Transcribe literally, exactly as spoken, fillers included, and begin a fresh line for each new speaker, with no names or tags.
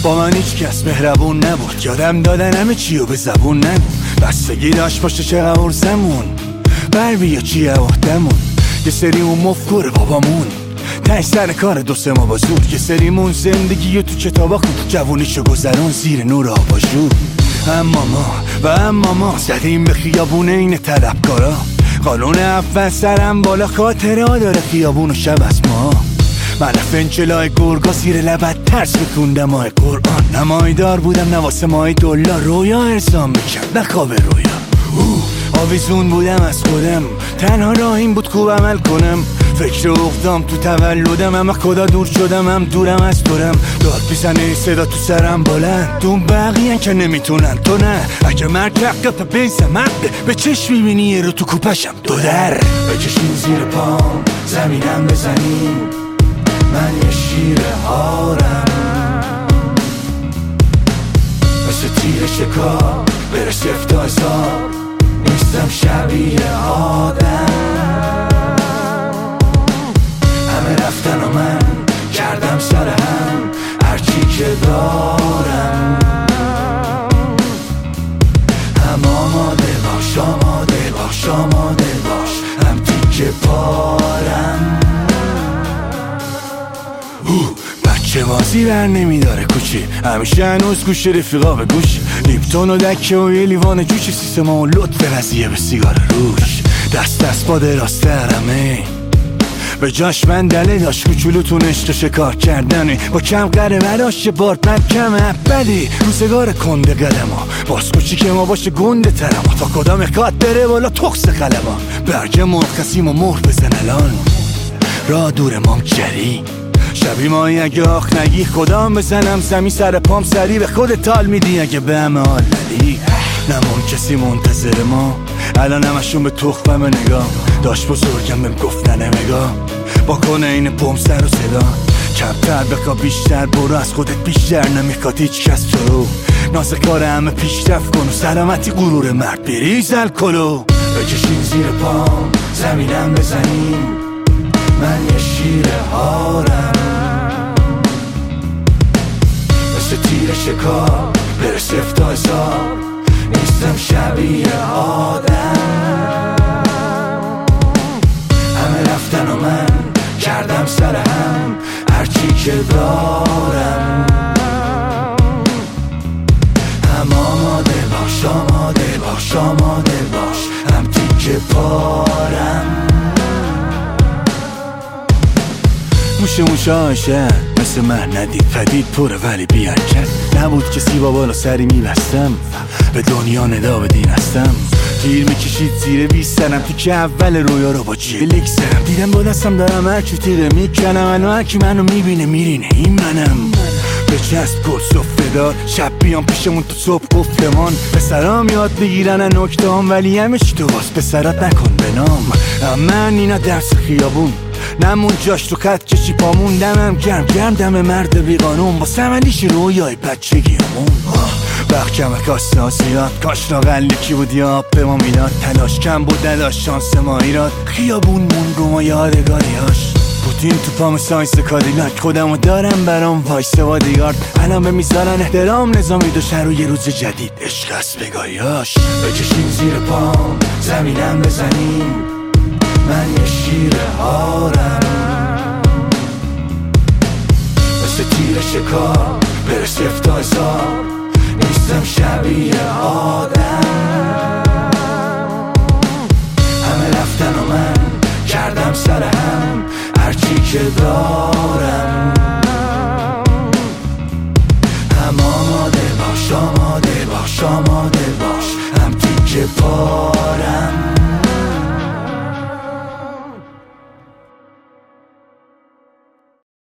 با من هیچ کس مهربون نبود، یادم دادن همه چیو به زبون نگو. بستگی داشت باشه چه قبور زمون، بر بیا چیه وقتمون. یه سریمون مفکور بابامون، تش سر کار دو سه ما با زور. یه سریمون زندگی تو کتابا خود، جوونیشو گذرون زیر نور آباژور. اما ما و اما ما زدیم به خیابون این طلبکارا. قانون اول سرم بالا، خاطره ها داره خیابون و شب از ما. من فنچلای گرگا زیر لبت ترس بکوندم ماه قرآن. نمایدار بودم نواسه ماه دلار، رویا ارسام میکرد نه خواب رویا. آویزون بودم از خودم، تنها راهیم بود خوب عمل کنم. فکر اقدام تو تولدم، اما خدا دور شدم هم دورم از دورم. داد بیزنه صدا تو سرم بلند، دون بقیهن که نمیتونن تو نه. اگه مرد رقیت بیزه مرده، به چشم میبینی یه رو تو کوپشم دو در. بکشین زیر پام زمینم بزنین، من یه شیر هارم. مثل تیر شکار برس افتازار، نیستم شبیه آدم. همه رفتن و من کردم سر هم هرچی که دارم. هم آماده باش آماده باش آماده باش، هم تیکه پارم. بچه بازی بر نمیداره کوچی، همیشه هنوز گوش رفیقا به گوش. لیپتون و دکه و یه لیوان جوش، سیستما و لطف قضیه به سیگار روش. دست دست با دراز ترمه، به جاش من دله داشت کوچولوتون عشق شکار کردنه. با کم قره براش یه بار بد کمه بدی روزگار کنده قدما. باز کوچی که ما باشه گنده ترما، تا کدام اخکات بره بالا تخص قلما. برگ مرخصیم و مهر بزن الان، را دور مام جری. شبی مایی اگه آخ نگی خدام بزنم زمین سر پام سری. به خود تال میدی اگه به همه حال ندی. نمون کسی منتظر ما، الان همشون به تخمم نگاه. داشت بزرگم بهم گفت ننمگاه، با کنه این پم سر و صدا. کمتر بخوا بیشتر برو، از خودت بیشتر نمیخواد هیچ کس تو رو. ناز کار همه پیشرفت کن و سلامتی غرور مرد بریز الکلو. بکشین زیر پام زمینم بزنین، من یه شیر هارم. مثل تیر شکار برس افتازار، نیستم شبیه آدم. همه رفتن و من کردم سر هم هرچی که دارم. هم آماده باش آماده باش آماده باش، هم تیکه پارم. موشه موشه آشه مثل من ندید فدید پره ولی بیان کرد. نبود کسی با بالا سری میبستم، به دنیا ندا بدین هستم. تیر میکشید زیر بیستنم، تو که اول رویا رو با جلکسم. دیدم با دستم دارم هرچی تیره میکنم، الان هرکی منو میبینه میرینه این منم. به چست گل صفه دار، شب بیام پیشمون تو صبح گفتمان. پسرام یاد بگیرن نکته هم، ولی همه چی تو واس پسرات نکن به نام. من اینا درس خیابون نمون جاش تو خط کشی پامون. دمم گرم گرم دم مرد بیقانون، با سمنیش رویای بچگیمون. وقت کمه کاست آسیات، کاش لاغل یکی بود یا آب به ما میداد. تلاش کم بود نداشت شانس ما ایراد، خیابون مون رو ما یادگاریاش. پوتین تو پام ساینس کادیلاک، خودمو دارم برام وایسه با دیگارد. الان به میذارن احترام نظامی دو شهر و یه روز جدید عشق است بگاهیاش. بکشین زیر پام زمینم بزنین، من یه شیر هارم. مثل تیر شکار برس افتازار، نیستم شبیه آدم. همه رفتن و من کردم سر هم هرچی که دارم.